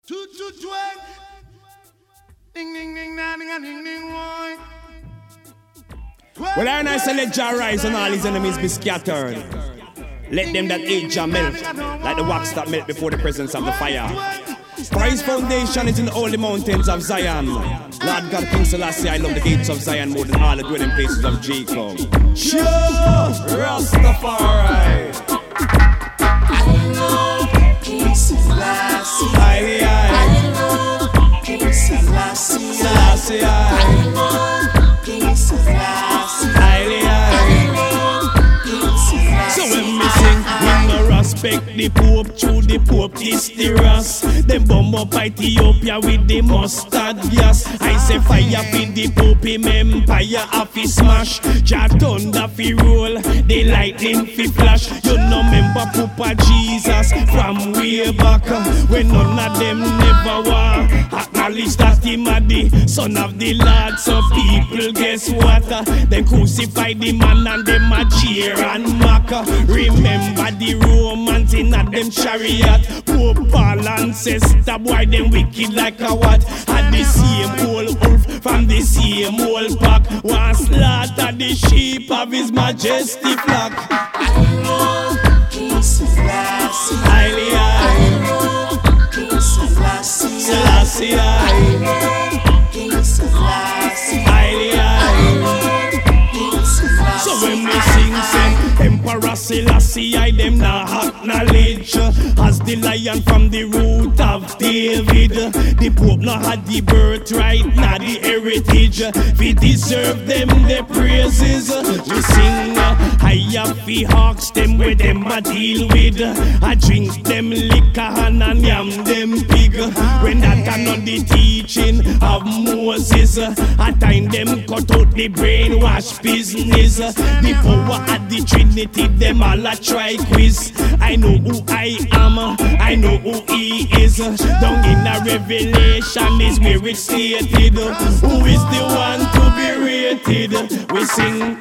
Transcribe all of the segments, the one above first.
Well, I nice to let Jah rise and all his enemies be scattered. Let them that hate Jah melt, like the wax that melt before the presence of the fire. For his foundation is in the holy mountains of Zion. Lord God, King Selassie, I love the gates of Zion more than all the dwelling places of Jacob. Sure, Rastafari. I love King Selassie. I love King Selassie. Selassie, I love King Selassie. So when me sing, we no respect the Pope, through the Pope is the Ras. Them bomb up Ethiopia with the mustard gas. I say fire for the Pope, him empire off his smash. Jah thunder fi roll, the lightning fi flash. You no remember Papa Jesus from way back, when none of them never want acknowledge that him a the son of the Lord. So people guess what? Them crucify the man and them a cheer and mock. Remember the Romans in a them chariot. Pope Paul ancestor boy them wicked like a what? Had the same old wolf from the same old pack. One slaughter the sheep of his majesty flock. I love King Selassie. Highly I love King Selassie. Selassie, I love King Selassie. highly I love King Selassie. So when we sing, say Emperor Selassie, I them not acknowledge as the lion from the root of David. The Pope not had the birthright, not the heritage. We deserve them the praises. We sing, I have the hawks, them where them a deal with. I drink them liquor and I yam them pig. When that are not the teaching of Moses, I time them cut out the brainwash business. The power at the Trinity, them all a try quiz. I know who I am, I know who he is. Down in the Revelation is where it's stated. Who is the one to be rated? We sing,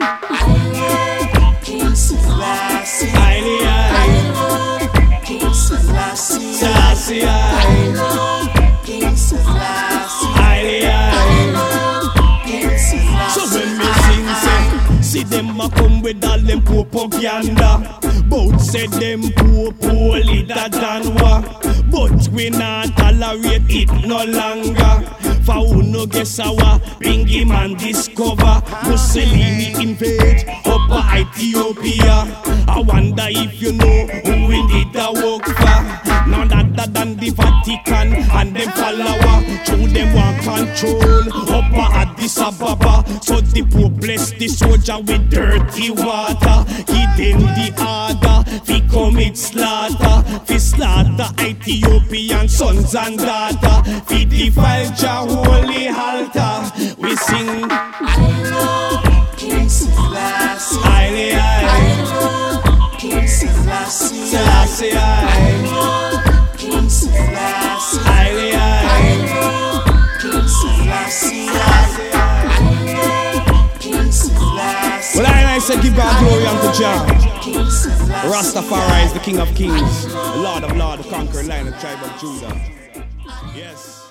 I love King Selassie. highly I love King Selassie. Selassie, I love King Selassie. highly I love King Selassie. So when me sing, say, see them a come with all them propaganda. Both said them poor leader than what. But we not tolerate it no longer. For who no guess our bring him and discover Mussolini invade Upper Ethiopia. I wonder if you know who we need to work for. None other than the Vatican and them follower. Through them want control Upper Addis Ababa. So the Pope bless the soldier with dirty water. Hidden the order, fi commit slaughter. Fi slaughter Ethiopian sons and daughters. Fi defile Jah holy altar. We sing, I love King Selassie. highly I love King Selassie. Selassie, I love King Selassie. highly I love King Selassie. I love King Selassie. Well, I say give God glory unto Jah. King Selassie. Rastafari is the King of Kings, the Lord of Lords, the conqueror, Lion of the tribe of Judah. Yes.